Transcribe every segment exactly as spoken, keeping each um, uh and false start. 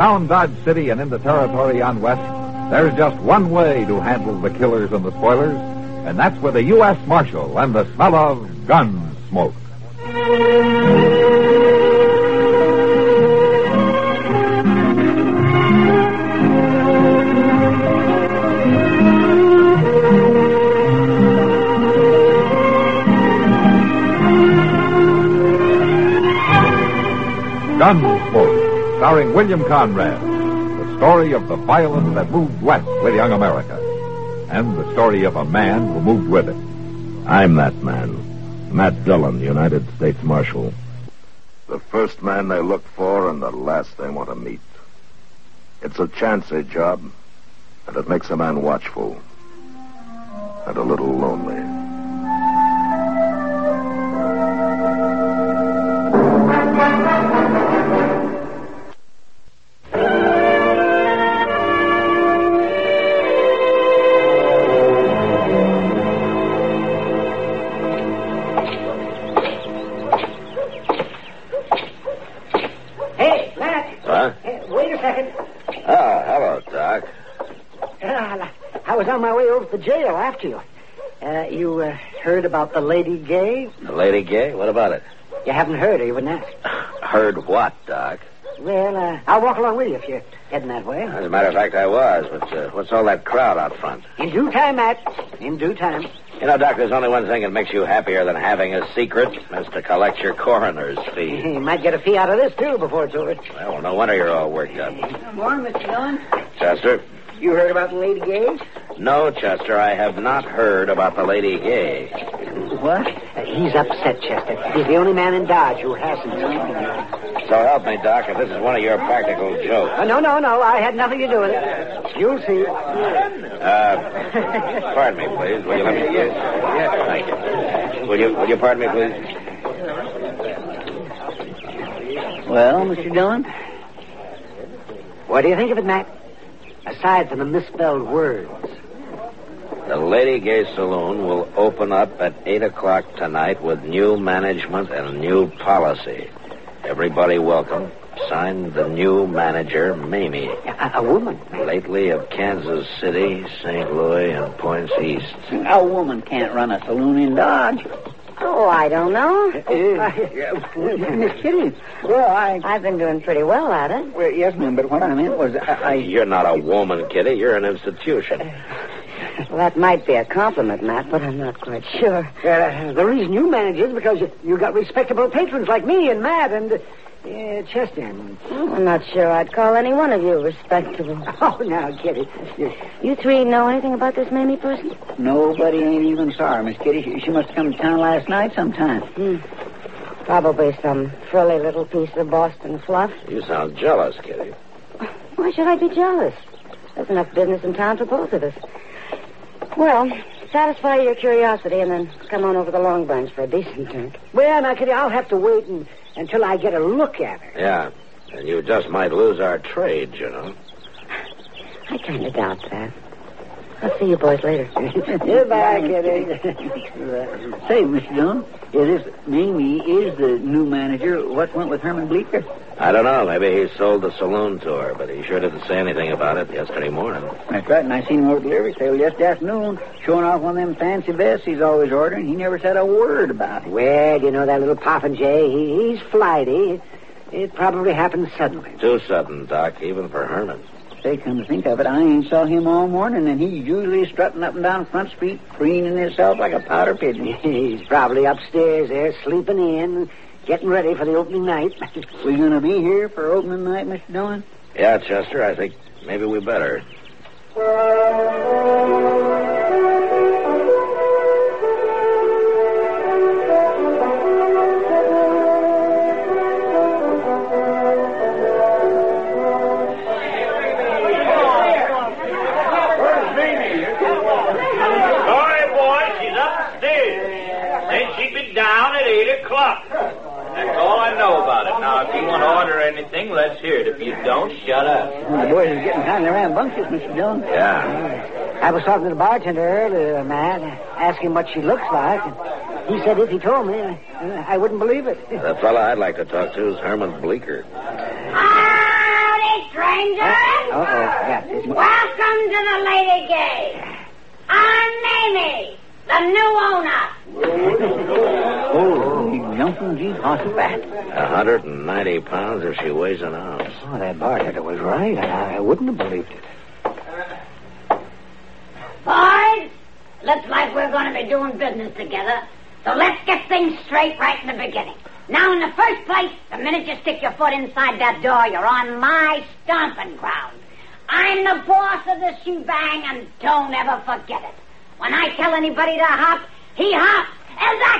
Around Dodge City and in the territory on West, there's just one way to handle the killers and the spoilers, and that's with a U S Marshal and the smell of gun smoke. Gunsmoke, starring William Conrad, the story of the violence that moved west with young America, and the story of a man who moved with it. I'm that man, Matt Dillon, United States Marshal. The first man they look for and the last they want to meet. It's a chancy job, and it makes a man watchful and a little lonely. The jail after you. Uh, you uh, heard about the Lady Gay? The Lady Gay? What about it? You haven't heard, or you wouldn't ask. Heard what, Doc? Well, uh, I'll walk along with you if you're heading that way. As a matter of fact, I was. But uh, what's all that crowd out front? In due time, Matt. In due time. You know, Doc, there's only one thing that makes you happier than having a secret, is to collect your coroner's fee. You might get a fee out of this, too, before it's over. Well, well no wonder you're all worked up. Good morning, Mister Dillon. Chester? You heard about the Lady Gay? No, Chester, I have not heard about the Lady Gay. What? Uh, he's upset, Chester. He's the only man in Dodge who hasn't. So help me, Doc, if this is one of your practical jokes. Uh, no, no, no. I had nothing to do with it. You'll see. Uh, pardon me, please. Will you let me... Yes, yes. Thank you. Will you, will you pardon me, please? Well, Mister Dillon? What do you think of it, Matt? Aside from the misspelled words. The Lady Gay Saloon will open up at eight o'clock tonight with new management and new policy. Everybody welcome. Signed, the new manager, Mamie. A, a woman? Lately of Kansas City, Saint Louis, and Points East. A woman can't run a saloon in Dodge. Oh, I don't know. Miss Kitty. Well, I... I've been doing pretty well at it. Well, yes, ma'am, but what I meant was... I, I... You're not a woman, Kitty. You're an institution. Well, that might be a compliment, Matt, but I'm not quite sure. Uh, the reason you manage is because you, you got respectable patrons like me and Matt and... Uh, Yeah, Chester. Oh, I'm not sure I'd call any one of you respectable. Oh, now, Kitty. You three know anything about this Mamie person? Nobody ain't even saw her, Miss Kitty. She, she must have come to town last night sometime. Hmm. Probably some frilly little piece of Boston fluff. You sound jealous, Kitty. Why should I be jealous? There's enough business in town for both of us. Well, satisfy your curiosity and then come on over the Long Branch for a decent drink. Well, now, Kitty, I'll have to wait and... until I get a look at her. Yeah, and you just might lose our trade, you know. I kind of doubt that. I'll see you boys later. Goodbye, Kitty. Say, Mister Dillon, if this Mamie is the new manager, what went with Herman Bleecker? I don't know. Maybe he sold the saloon to her, but he sure didn't say anything about it yesterday morning. That's right, and I seen him over at the delivery table yesterday afternoon, showing off one of them fancy vests he's always ordering. He never said a word about it. Well, you know, that little popinjay, he, he's flighty. It probably happened suddenly. Too sudden, Doc, even for Herman. Say, come to think of it, I ain't saw him all morning, and he's usually strutting up and down Front Street, preening himself like a powder pigeon. He's probably upstairs there, sleeping in, getting ready for the opening night. We gonna be here for opening night, Mister Dillon? Yeah, Chester, I think maybe we better. Down at eight o'clock. That's all I know about it. Now, if you want to order anything, let's hear it. If you don't, shut up. Well, the boys are getting kind of rambunctious, Mister Dillon. Yeah. I was talking to the bartender earlier, Matt, asking what she looks like. And he said if he told me, I, I wouldn't believe it. The fella I'd like to talk to is Herman Bleecker. Howdy, Trey! strangers. Uh-oh. Yeah, this one. Welcome to the Lady Gay. I'm Mamie, the new owner. Oh, he's jumping G's horseback. A hundred and ninety pounds if she weighs an ounce. Oh, that bartender was right. I, I wouldn't have believed it. Boys, looks like we're going to be doing business together. So let's get things straight right in the beginning. Now, in the first place, the minute you stick your foot inside that door, you're on my stomping ground. I'm the boss of the shebang, and don't ever forget it. When I tell anybody to hop, he hops. Is that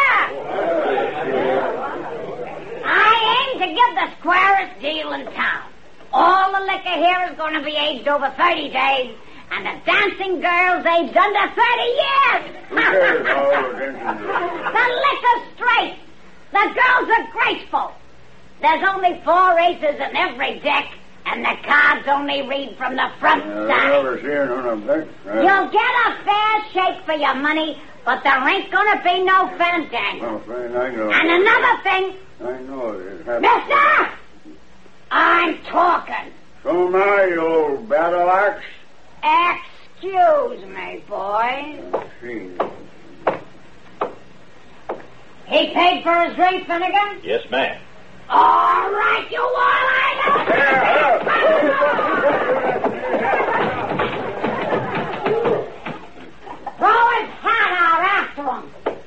clear? I aim to get the squarest deal in town. All the liquor here is going to be aged over thirty days, and the dancing girls aged under thirty years. The liquor's straight. The girls are graceful. There's only four aces in every deck, and the cards only read from the front Uh, side. never seen one of them. Uh, You'll get a fair shake for your money, but there ain't gonna be no fandango. oh, friend, I know. And another thing, I know it. It mister, I'm talking. So now, you old battle axe. Excuse me, boy. See. He paid for his drink, Finnegan? Yes, ma'am. All right, you wall-eyed. Throw his hat out after him.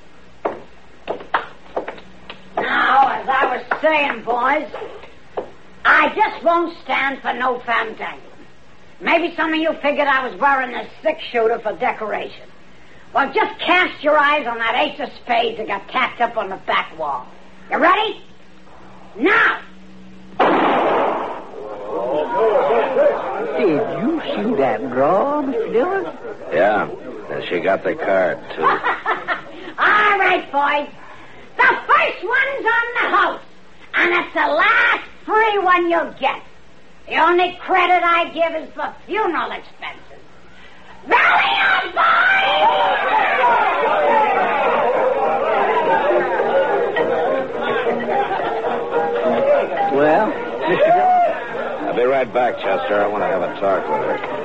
Now, as I was saying, boys, I just won't stand for no fandango. Maybe some of you figured I was wearing a six-shooter for decoration. Well, just cast your eyes on that ace of spades that got tacked up on the back wall. You ready? Now! Did you see that draw, Mister Dillon? Yeah, and she got the card, too. All right, boys. The first one's on the house, and it's the last free one you'll get. The only credit I give is for funeral expenses. Rally up, boys! Well, Mister Dillon? I'll be right back, Chester. I want to have a talk with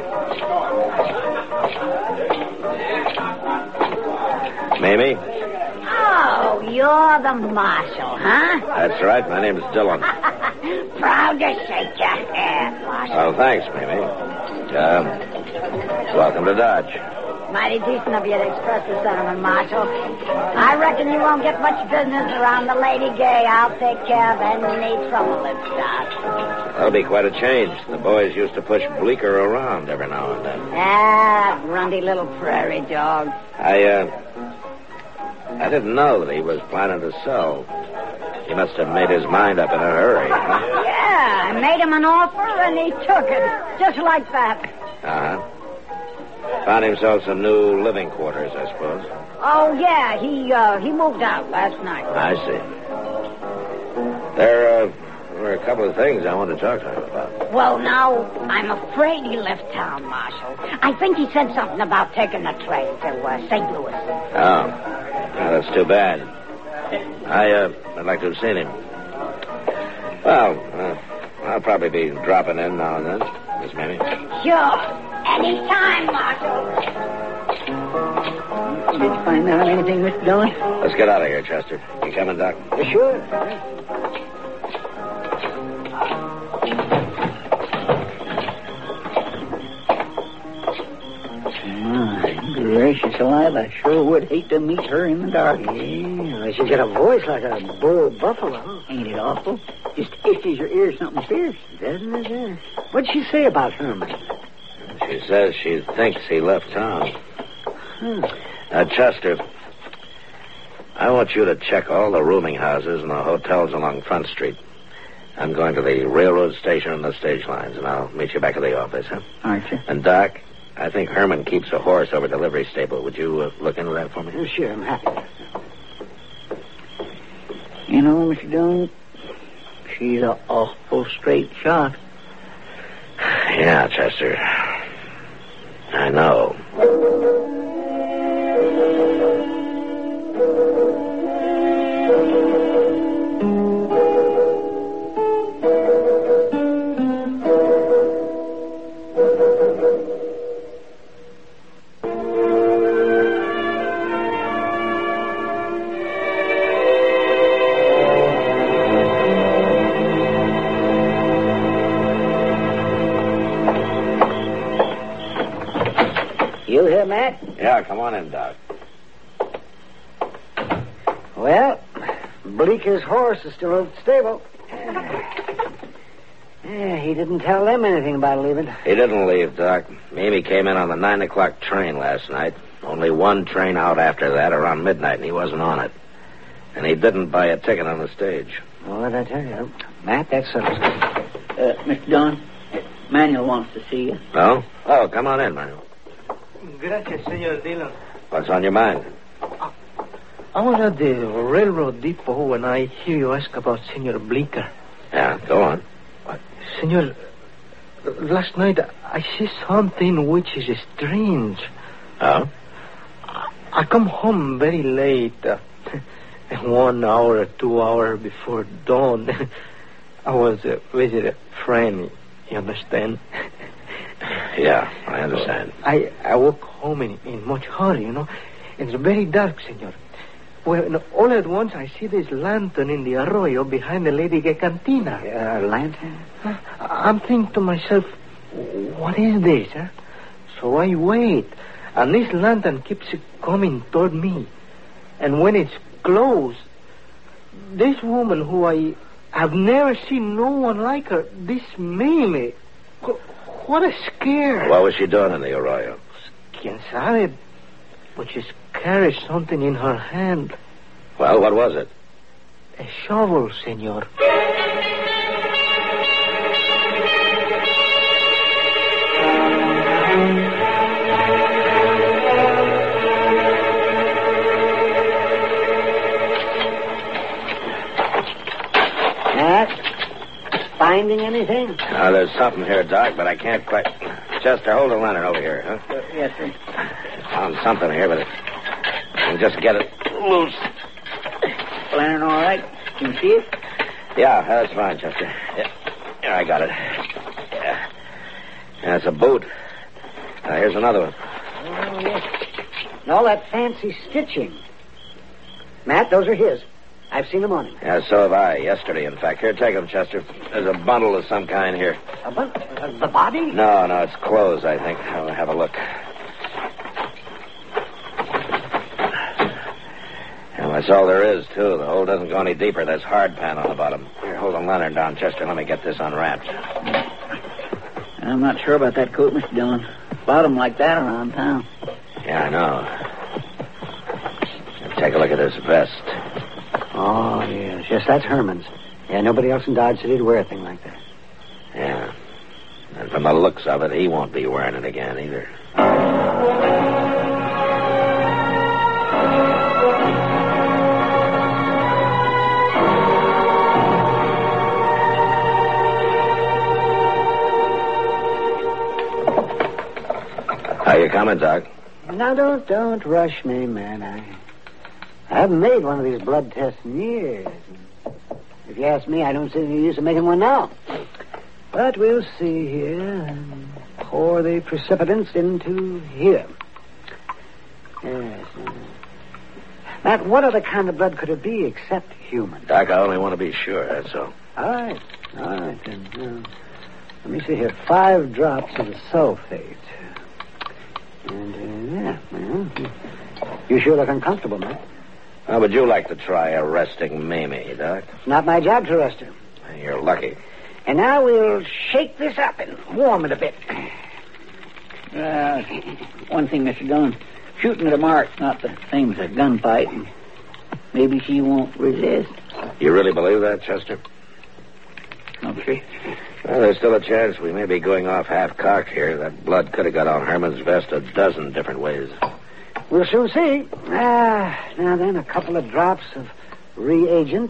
her. Mamie? Oh, you're the marshal, huh? That's right. My name's Dillon. Proud to shake your hand, Marshal. Oh, thanks, Mamie. Um, welcome to Dodge. Mighty decent of you to express the sentiment, Marshal. I reckon you won't get much business around the Lady Gay. I'll take care of any trouble it starts. That'll be quite a change. The boys used to push Bleecker around every now and then. Ah, grunty little prairie dog. I, uh... I didn't know that he was planning to sell. He must have made his mind up in a hurry, huh? Yeah, I made him an offer and he took it. Just like that. Uh-huh. Found himself some new living quarters, I suppose. Oh, yeah, he, uh, he moved out last night. I see. There, uh, were a couple of things I wanted to talk to him about. Well, now, I'm afraid he left town, Marshal. I think he said something about taking the train to uh, Saint Louis. Oh. Oh, that's too bad. I, uh, I'd like to have seen him. Well, uh, I'll probably be dropping in now and then, Miss Mamie. Sure. Anytime, Marshal. Did you find out anything, Mister Dillon? Let's get out of here, Chester. You coming, Doc? Sure. My gracious alive, I sure would hate to meet her in the dark. Yeah, she's got a voice like a bull buffalo. Ain't it awful? Just itches your ears something fierce. Doesn't it? What'd she say about Herman? She says she thinks he left town. Hmm. Now, Chester, I want you to check all the rooming houses and the hotels along Front Street. I'm going to the railroad station and the stage lines, and I'll meet you back at the office, huh? Aren't you? And, Doc, I think Herman keeps a horse over delivery stable. Would you uh, look into that for me? Oh, sure, I'm happy. You know, Mister Dillon, she's an awful straight shot. Yeah, Chester. I know. You here, Matt? Yeah, come on in, Doc. Well, Bleeker's horse is still at the stable. Yeah, he didn't tell them anything about leaving. He didn't leave, Doc. Mimi came in on the nine o'clock train last night. Only one train out after that, around midnight, and he wasn't on it. And he didn't buy a ticket on the stage. Oh, what'd I tell you? Matt, that's something. Uh, Mister Don, Manuel wants to see you. No? Oh, come on in, Manuel. Gracias, Senor Dillon. What's on your mind? I was at the railroad depot when I hear you ask about Senor Bleeker. Yeah, go on. Uh, Senor, last night I see something which is strange. Oh? I, I come home very late. Uh, one hour or two hours before dawn. I was uh, visit a friend, you understand? Yeah, I understand. I, I walk home in, in much hurry, you know. It's very dark, senor. Well, no, all at once I see this lantern in the arroyo behind the Lady Gay Cantina. Uh, lantern? Uh, I'm thinking to myself, what is this, huh? So I wait, and this lantern keeps coming toward me. And when it's close, this woman who I have never seen no one like her, this Mimi, what a scare. What was she doing in the arroyo? Quien sabe, but she carries something in her hand. Well, what was it? A shovel, senor. Finding anything? Uh, there's something here, Doc, but I can't quite... Chester, hold the lantern over here, huh? Uh, yes, sir. Found something here, but it... I can just get it loose. Lantern all right? Can you see it? Yeah, that's fine, Chester. Yeah, yeah I got it. Yeah. Yeah, it's a boot. Uh, here's another one. Oh, yes. And all that fancy stitching. Matt, those are his. I've seen them on him. Yeah, so have I. Yesterday, in fact. Here, take them, Chester. There's a bundle of some kind here. A bundle? Uh, the body? No, no, it's clothes, I think. I'll have a look. Well, that's all there is, too. The hole doesn't go any deeper. There's hard pan on the bottom. Here, hold the lantern down, Chester. Let me get this unwrapped. I'm not sure about that coat, Mister Dillon. Bottom like that around town. Yeah, I know. Take a look at this vest. Oh, yes. Yes, that's Herman's. Yeah, nobody else in Dodge City'd wear a thing like that. Yeah. And from the looks of it, he won't be wearing it again either. How you coming, Doc? Now, don't, don't rush me, man. I... I haven't made one of these blood tests in years. If you ask me, I don't see any use of making one now. But we'll see here. Pour the precipitants into here. Yes. Matt, what other kind of blood could it be except human? Doc, I only want to be sure, that's all. All right. All right, then. Now, let me see here. Five drops of the sulfate. And, uh, yeah, well, you sure look uncomfortable, Matt. How would you like to try arresting Mamie, Doc? It's not my job to arrest her. You're lucky. And now we'll shake this up and warm it a bit. Uh, one thing, Mister Dillon. Shooting at a mark's not the same as a gunfight. Maybe she won't resist. You really believe that, Chester? Okay. Well, there's still a chance we may be going off half-cocked here. That blood could have got on Herman's vest a dozen different ways. We'll soon see. Ah, now then, a couple of drops of reagent.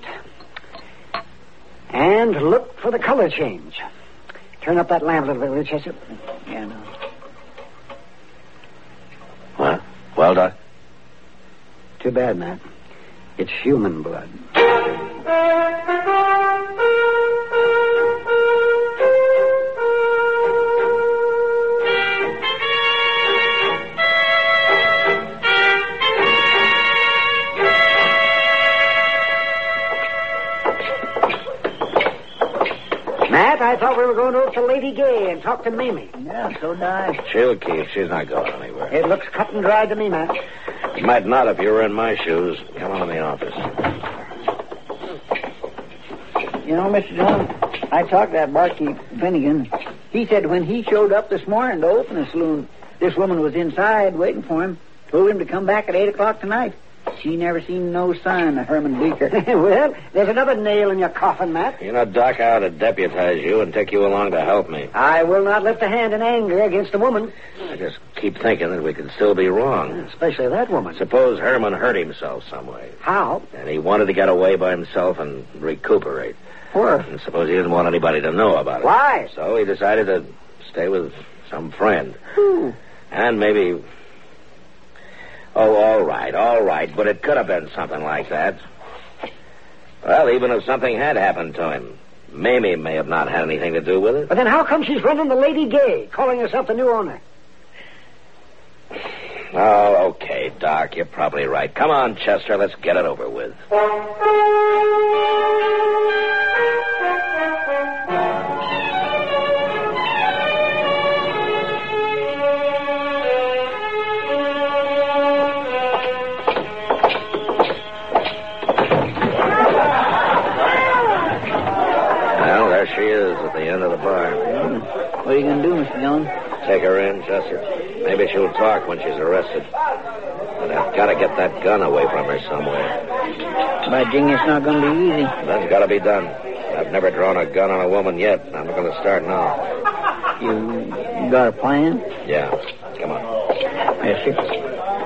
And look for the color change. Turn up that lamp a little bit, will you, Chester? Yeah, no. What? Well, Doc? Too bad, Matt. It's human blood. Matt, I thought we were were going over to Lady Gay and talk to Mamie. Yeah, so did I. She'll keep. She's not going anywhere. It looks cut and dried to me, Matt. Might not if you were in my shoes. Come on in the office. You know, Mister Jones, I talked to that barkeep, Finnegan. He said when he showed up this morning to open the saloon, this woman was inside waiting for him. Told him to come back at eight o'clock tonight. She never seen no sign of Herman Bleeker. Well, there's another nail in your coffin, Matt. You know, Doc, I ought to deputize you and take you along to help me. I will not lift a hand in anger against a woman. I just keep thinking that we could still be wrong. Especially that woman. Suppose Herman hurt himself some way. How? And he wanted to get away by himself and recuperate. Where? And suppose he didn't want anybody to know about it. Why? So he decided to stay with some friend. Who? And maybe... Oh, all right, all right, but it could have been something like that. Well, even if something had happened to him, Mamie may have not had anything to do with it. But then how come she's running the Lady Gay, calling herself the new owner? Oh, okay, Doc, you're probably right. Come on, Chester, let's get it over with. She is at the end of the bar. What are you going to do, Mister Jones? Take her in, Chester. Maybe she'll talk when she's arrested. But I've got to get that gun away from her somewhere. By jing, it's not going to be easy. That's got to be done. I've never drawn a gun on a woman yet. I'm not going to start now. You got a plan? Yeah. Come on. Yes, sir.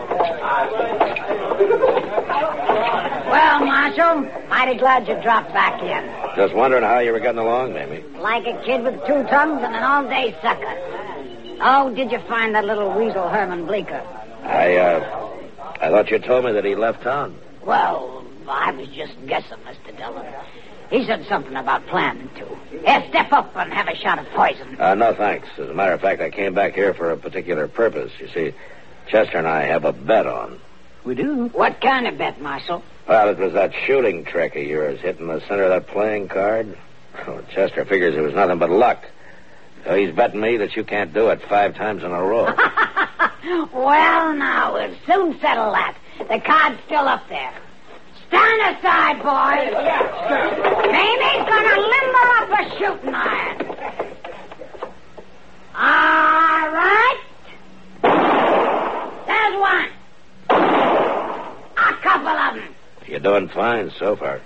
Well, Marshal, mighty glad you dropped back in. Just wondering how you were getting along, Mamie. Like a kid with two tongues and an all-day sucker. Oh, did you find that little weasel Herman Bleeker? I, uh, I thought you told me that he left town. Well, I was just guessing, Mister Dillon. He said something about planning to. Here, step up and have a shot of poison. Uh, no, thanks. As a matter of fact, I came back here for a particular purpose. You see, Chester and I have a bet on. We do? What kind of bet, Marshal? Well, it was that shooting trick of yours hitting the center of that playing card. Oh, Chester figures it was nothing but luck. So he's betting me that you can't do it five times in a row. Well, now, we'll soon settle that. The card's still up there. Stand aside, boys. Mamie's gonna limber up a shooting iron. All right. There's one. A couple of them. You're doing fine so far.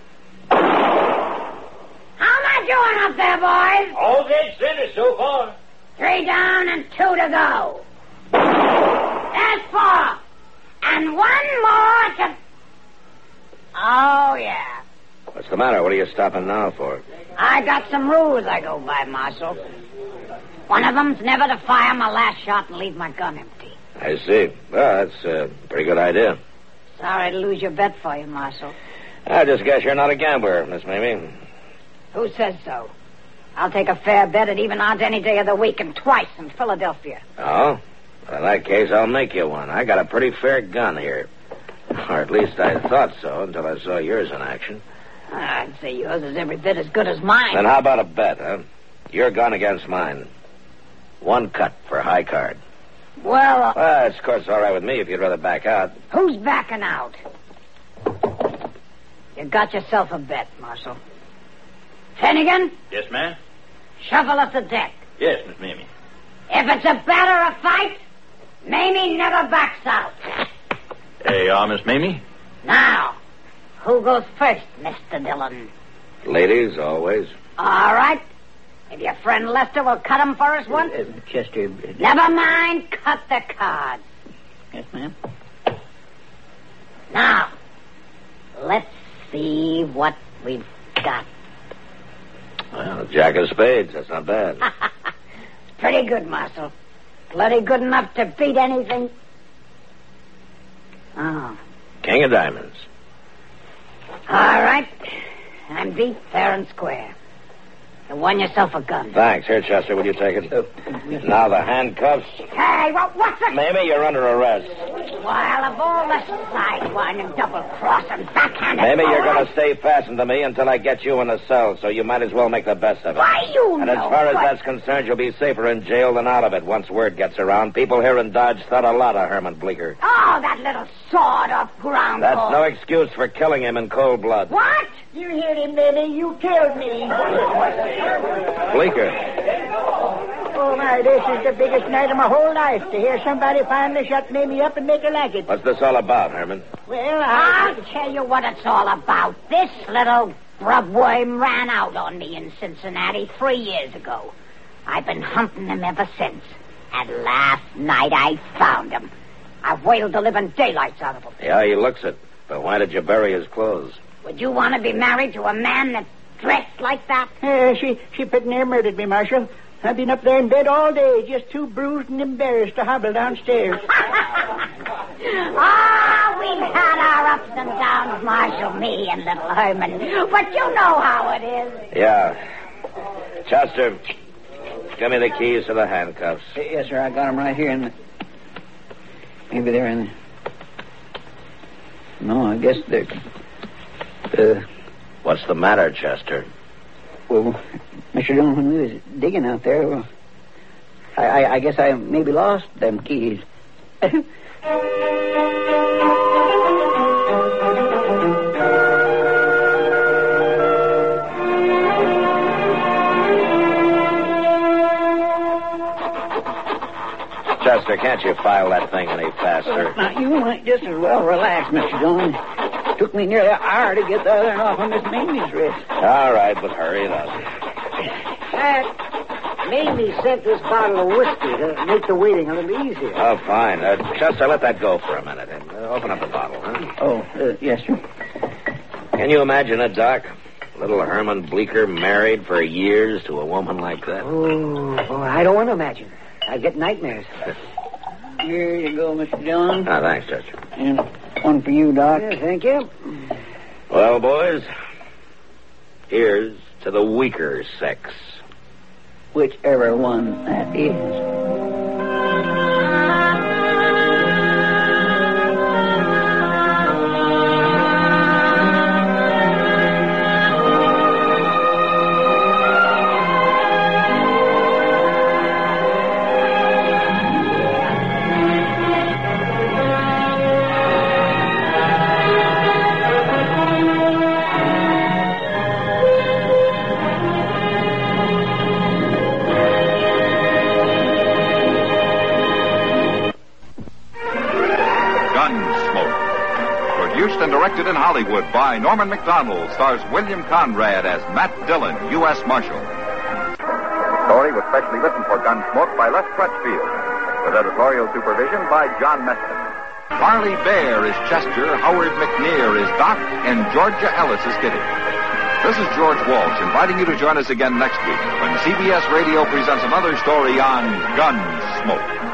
How am I doing up there, boys? All dead center so far. Three down and two to go. There's four. And one more to... Oh, yeah. What's the matter? What are you stopping now for? I got some rules I go by, Marshal. One of them's never to fire my last shot and leave my gun empty. I see. Well, that's a pretty good idea. Sorry to lose your bet for you, Marshal. I just guess you're not a gambler, Miss Mamie. Who says so? I'll take a fair bet at even odds any day of the week and twice in Philadelphia. Oh? Well, in that case, I'll make you one. I got a pretty fair gun here. Or at least I thought so until I saw yours in action. I'd say yours is every bit as good as mine. Then how about a bet, huh? Your gun against mine. One cut for high card. Well, uh, Well, it's, of course, all right with me if you'd rather back out. who's backing out? You got yourself a bet, Marshal. Finnegan, Yes, ma'am? shuffle up the deck. Yes, Miss Mamie. If it's a bet or a fight, Mamie never backs out. There you are, Miss Mamie. Now, who goes first, Mister Dillon? Ladies, always. All right. If your friend Lester will cut 'em for us once. Uh, Chester. Uh, Never mind, cut the cards. Yes, ma'am. Now, let's see what we've got. Well, Jack of spades. That's not bad. Pretty good, Marshal. Plenty good enough to beat anything. Oh. King of diamonds. All right. I'm beat fair and square. You won yourself a gun. Thanks. Here, Chester, will you take it? Uh, now the handcuffs. Hey, well, what's the... Mamie, you're under arrest. Well, of all the sidewinding, double-crossing, backhanded... Mamie, you're going to stay fastened to me until I get you in a cell, so you might as well make the best of it. Why, you And know as far as what... that's concerned, you'll be safer in jail than out of it once word gets around. People here in Dodge thought a lot of Herman Bleeker. Oh, that little sawed-off ground That's no excuse for killing him in cold blood. What? You heard him, Mamie. You killed me. Bleeker. Oh, my, this is the biggest night of my whole life, to hear somebody finally shut Mamie up and make her like it. What's this all about, Herman? Well, I... I'll tell you what it's all about. This little grubworm ran out on me in Cincinnati three years ago. I've been hunting him ever since. And last night I found him. I whaled the living daylights out of him. Yeah, he looks it. But why did you bury his clothes? Would you want to be married to a man that dressed like that? Uh, she, she pretty near murdered me, Marshal. I've been up there in bed all day, just too bruised and embarrassed to hobble downstairs. Ah, we've had our ups and downs, Marshal, me and little Herman. But you know how it is. Yeah. Chester, give me the keys to the handcuffs. Yes, sir. I got them right here in the... Maybe they're in the... No, I guess they're... Uh... What's the matter, Chester? Well, Mister Dillon, when we was digging out there, well, I, I, I guess I maybe lost them keys. Chester, can't you file that thing any faster? Now, you might just as well relax, Mister Dillon. It took me nearly an hour to get the other one off of Miss Mamie's wrist. All right, but hurry it up. Dad, Mamie sent this bottle of whiskey to make the waiting a little easier. Oh, fine. Uh, Chester, let that go for a minute. And, uh, open up the bottle, huh? Oh, uh, yes, sir. Can you imagine it, Doc? Little Herman Bleeker married for years to a woman like that? Oh, boy, I don't want to imagine. I get nightmares. Here you go, Mister Dillon. Ah, thanks, Chester. And one for you, Doc. Yeah, thank you. Well, boys, here's to the weaker sex. Whichever one that is. Produced and directed in Hollywood by Norman Macdonald, stars William Conrad as Matt Dillon, U S Marshal. The story was specially written for Gunsmoke by Les Crutchfield, with editorial supervision by John Meston. Barley Bear is Chester, Howard McNear is Doc, and Georgia Ellis is Kitty. This is George Walsh inviting you to join us again next week when C B S Radio presents another story on Gunsmoke.